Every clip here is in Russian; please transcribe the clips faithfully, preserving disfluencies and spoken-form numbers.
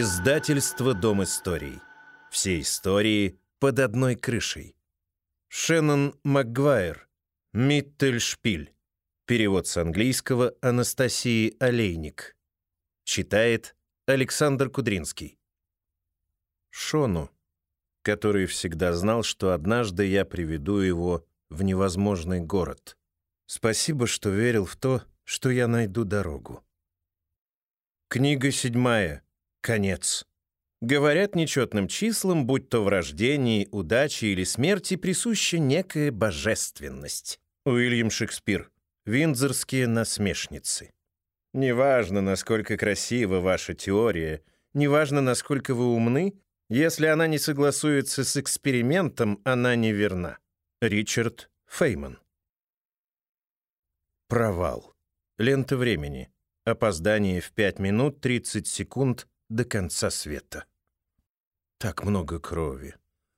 Издательство «Дом историй». Все истории под одной крышей. Шеннон Макгвайр. Миттельшпиль. Перевод с английского Анастасии Олейник. Читает Александр Кудринский. Шону, который всегда знал, что однажды я приведу его в невозможный город. Спасибо, что верил в то, что я найду дорогу. Книга седьмая. Конец. Говорят, нечетным числам, будь то в рождении, удаче или смерти, присуща некая божественность. Уильям Шекспир. Виндзорские насмешницы. Неважно, насколько красива ваша теория, неважно, насколько вы умны, если она не согласуется с экспериментом, она неверна. Ричард Фейман. Провал. Лента времени. Опоздание в пять минут тридцать секунд до конца света. Так много крови.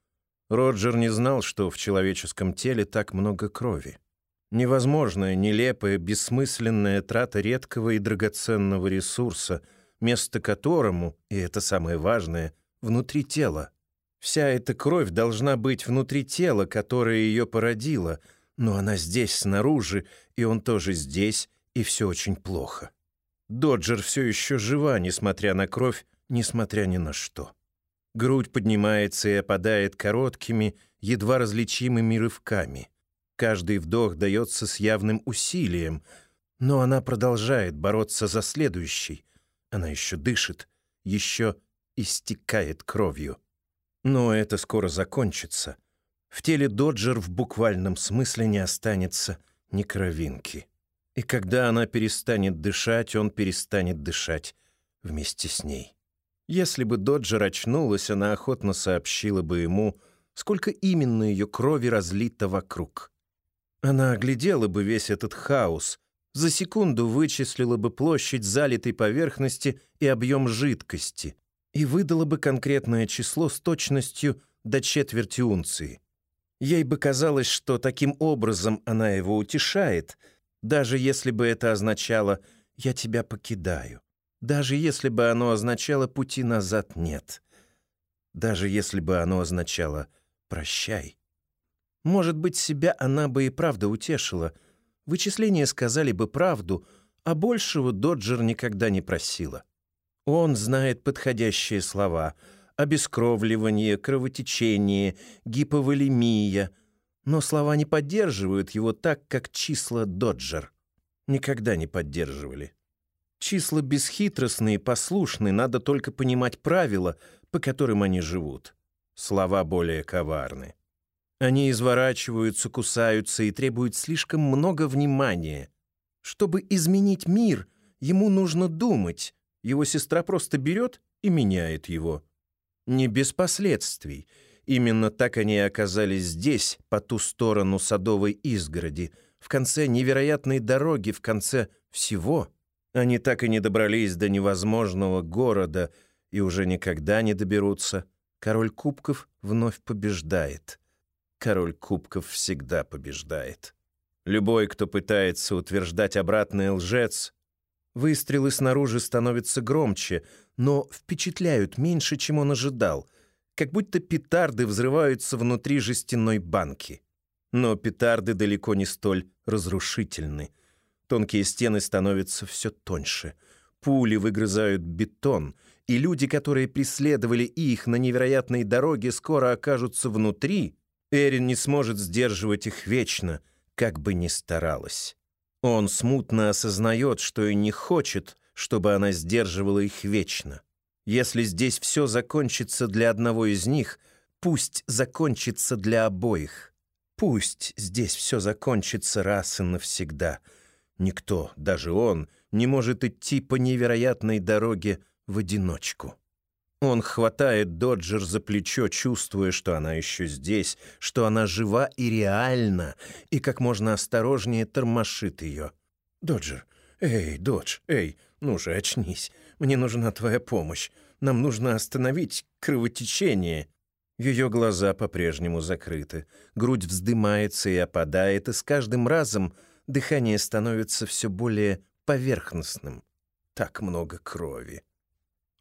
Роджер не знал, что в человеческом теле так много крови. Невозможная, нелепая, бессмысленная трата редкого и драгоценного ресурса, место которому, и это самое важное, внутри тела. Вся эта кровь должна быть внутри тела, которое ее породило, но она здесь, снаружи, и он тоже здесь, и все очень плохо. Доджер все еще жива, несмотря на кровь, несмотря ни на что. Грудь поднимается и опадает короткими, едва различимыми рывками. Каждый вдох дается с явным усилием, но она продолжает бороться за следующий. Она еще дышит, еще истекает кровью. Но это скоро закончится. В теле Доджер в буквальном смысле не останется ни кровинки. И когда она перестанет дышать, он перестанет дышать вместе с ней. Если бы Доджер очнулась, она охотно сообщила бы ему, сколько именно ее крови разлито вокруг. Она оглядела бы весь этот хаос, за секунду вычислила бы площадь залитой поверхности и объем жидкости и выдала бы конкретное число с точностью до четверти унции. Ей бы казалось, что таким образом она его утешает, даже если бы это означало «я тебя покидаю», даже если бы оно означало «пути назад нет», даже если бы оно означало «прощай». Может быть, себя она бы и правда утешила, вычисления сказали бы правду, а большего Доджер никогда не просила. Он знает подходящие слова — обескровливание, кровотечение, гиповолемия — но слова не поддерживают его так, как числа Доджер. Никогда не поддерживали. Числа бесхитростные, послушные, надо только понимать правила, по которым они живут. Слова более коварны. Они изворачиваются, кусаются и требуют слишком много внимания. Чтобы изменить мир, ему нужно думать. Его сестра просто берет и меняет его. Не без последствий. Именно так они и оказались здесь, по ту сторону садовой изгороди, в конце невероятной дороги, в конце всего. Они так и не добрались до невозможного города и уже никогда не доберутся. Король кубков вновь побеждает. Король кубков всегда побеждает. Любой, кто пытается утверждать обратное, лжец. Выстрелы снаружи становятся громче, но впечатляют меньше, чем он ожидал, как будто петарды взрываются внутри жестяной банки. Но петарды далеко не столь разрушительны. Тонкие стены становятся все тоньше. Пули выгрызают бетон, и люди, которые преследовали их на невероятной дороге, скоро окажутся внутри. Эрин не сможет сдерживать их вечно, как бы ни старалась. Он смутно осознает, что и не хочет, чтобы она сдерживала их вечно. Если здесь все закончится для одного из них, пусть закончится для обоих. Пусть здесь все закончится раз и навсегда. Никто, даже он, не может идти по невероятной дороге в одиночку. Он хватает Доджер за плечо, чувствуя, что она еще здесь, что она жива и реальна, и как можно осторожнее тормошит ее. «Доджер, эй, Додж, эй, ну же, очнись. Мне нужна твоя помощь. Нам нужно остановить кровотечение». Ее глаза по-прежнему закрыты. Грудь вздымается и опадает, и с каждым разом дыхание становится все более поверхностным. Так много крови.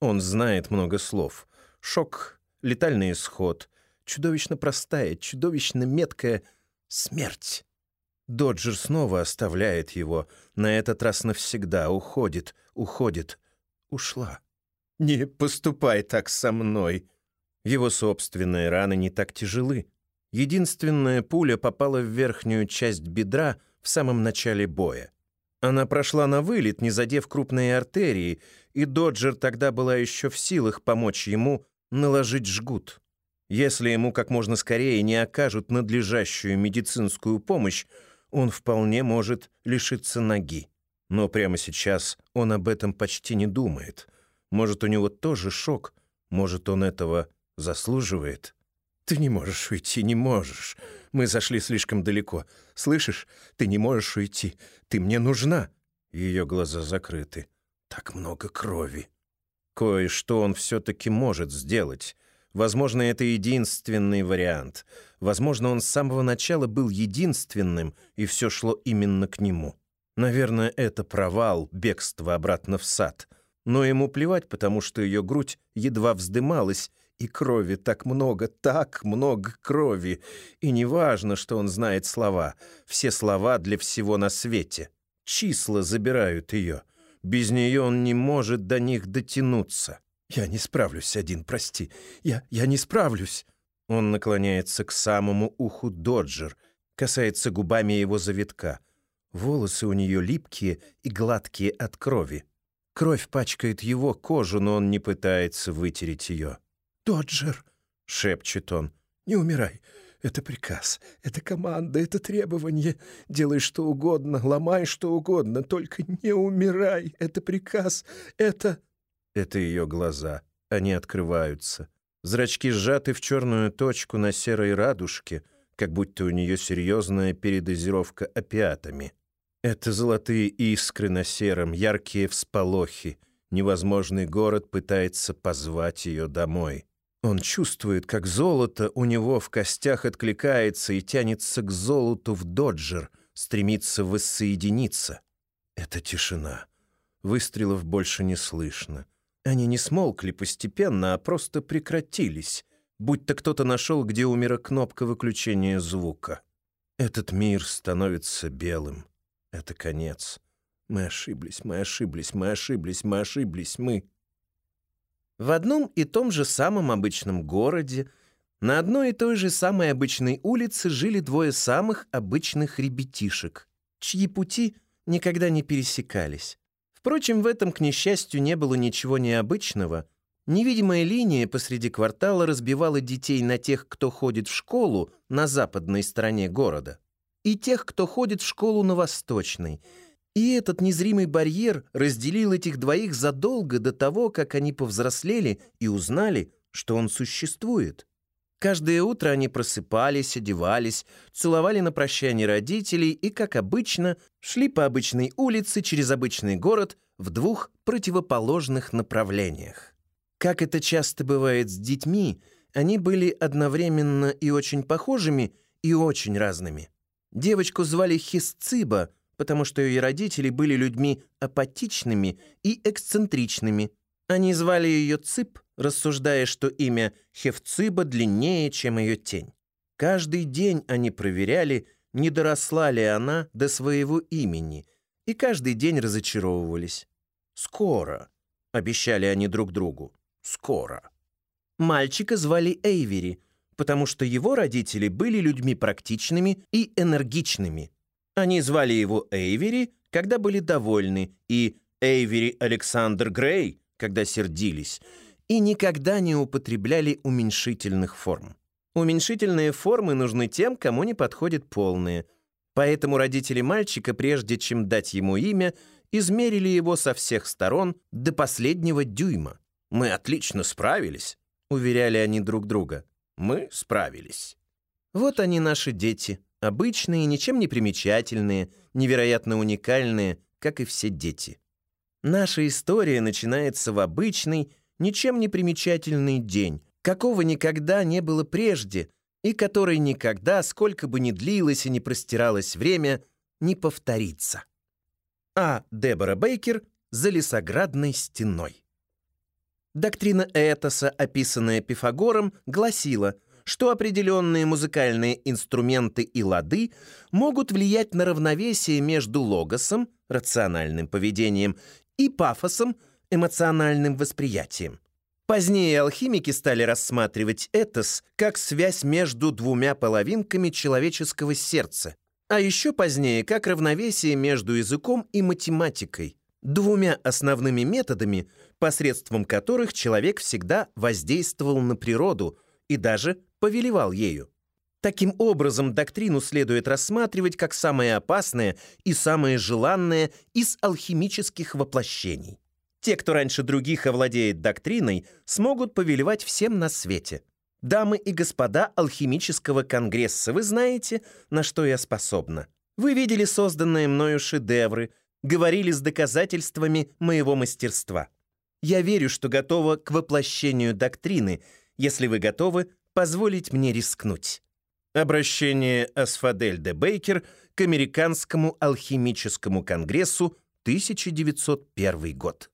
Он знает много слов. Шок, летальный исход, чудовищно простая, чудовищно меткая смерть. Доджер снова оставляет его, на этот раз навсегда, уходит, уходит, ушла. «Не поступай так со мной!» Его собственные раны не так тяжелы. Единственная пуля попала в верхнюю часть бедра в самом начале боя. Она прошла на вылет, не задев крупные артерии, и Доджер тогда была еще в силах помочь ему наложить жгут. Если ему как можно скорее не окажут надлежащую медицинскую помощь, он вполне может лишиться ноги. Но прямо сейчас он об этом почти не думает. Может, у него тоже шок, может, он этого заслуживает. «Ты не можешь уйти, не можешь. Мы зашли слишком далеко. Слышишь, ты не можешь уйти. Ты мне нужна». Ее глаза закрыты. Так много крови. Кое-что он все-таки может сделать. Возможно, это единственный вариант. Возможно, он с самого начала был единственным, и все шло именно к нему. Наверное, это провал, бегство обратно в сад. Но ему плевать, потому что ее грудь едва вздымалась, и крови так много, так много крови. И не важно, что он знает слова. Все слова для всего на свете. Числа забирают ее. Без нее он не может до них дотянуться. «Я не справлюсь один, прости. Я, я не справлюсь». Он наклоняется к самому уху Доджер, касается губами его завитка. Волосы у нее липкие и гладкие от крови. Кровь пачкает его кожу, но он не пытается вытереть ее. «Доджер», — шепчет он, — «не умирай. Это приказ, это команда, это требование. Делай что угодно, ломай что угодно, только не умирай. Это приказ, это...» Это ее глаза. Они открываются. Зрачки сжаты в черную точку на серой радужке, как будто у нее серьезная передозировка опиатами. Это золотые искры на сером, яркие всполохи. Невозможный город пытается позвать ее домой. Он чувствует, как золото у него в костях откликается и тянется к золоту в Доджер, стремится воссоединиться. Это тишина. Выстрелов больше не слышно. Они не смолкли постепенно, а просто прекратились, будто кто-то нашел, где умера кнопка выключения звука. Этот мир становится белым. Это конец. Мы ошиблись, мы ошиблись, мы ошиблись, мы ошиблись, мы... В одном и том же самом обычном городе, на одной и той же самой обычной улице жили двое самых обычных ребятишек, чьи пути никогда не пересекались. Впрочем, в этом, к несчастью, не было ничего необычного. Невидимая линия посреди квартала разбивала детей на тех, кто ходит в школу на западной стороне города, и тех, кто ходит в школу на восточной. И этот незримый барьер разделил этих двоих задолго до того, как они повзрослели и узнали, что он существует. Каждое утро они просыпались, одевались, целовали на прощание родителей и, как обычно, шли по обычной улице через обычный город в двух противоположных направлениях. Как это часто бывает с детьми, они были одновременно и очень похожими, и очень разными. Девочку звали Хисциба, потому что ее родители были людьми апатичными и эксцентричными. Они звали ее Цып, рассуждая, что имя Хефциба длиннее, чем ее тень. Каждый день они проверяли, не доросла ли она до своего имени, и каждый день разочаровывались. «Скоро», — обещали они друг другу, — «скоро». Мальчика звали Эйвери, потому что его родители были людьми практичными и энергичными. Они звали его Эйвери, когда были довольны, и Эйвери Александр Грей, когда сердились, и никогда не употребляли уменьшительных форм. Уменьшительные формы нужны тем, кому не подходят полные. Поэтому родители мальчика, прежде чем дать ему имя, измерили его со всех сторон до последнего дюйма. «Мы отлично справились», — уверяли они друг друга. «Мы справились». Вот они, наши дети, обычные, ничем не примечательные, невероятно уникальные, как и все дети. Наша история начинается в обычный, ничем не примечательный день, какого никогда не было прежде, и который никогда, сколько бы ни длилось и ни простиралось время, не повторится. А. Дебора Бейкер «За лесоградной стеной». Доктрина этоса, описанная Пифагором, гласила, что определенные музыкальные инструменты и лады могут влиять на равновесие между логосом, рациональным поведением, и пафосом, эмоциональным восприятием. Позднее алхимики стали рассматривать этос как связь между двумя половинками человеческого сердца, а еще позднее как равновесие между языком и математикой, двумя основными методами, посредством которых человек всегда воздействовал на природу и даже повелевал ею. Таким образом, доктрину следует рассматривать как самое опасное и самое желанное из алхимических воплощений. Те, кто раньше других овладеет доктриной, смогут повелевать всем на свете. Дамы и господа алхимического конгресса, вы знаете, на что я способна. Вы видели созданные мною шедевры, говорили с доказательствами моего мастерства. Я верю, что готова к воплощению доктрины, если вы готовы позволить мне рискнуть. Обращение Асфадель де Бейкер к Американскому алхимическому конгрессу, тысяча девятьсот первый год.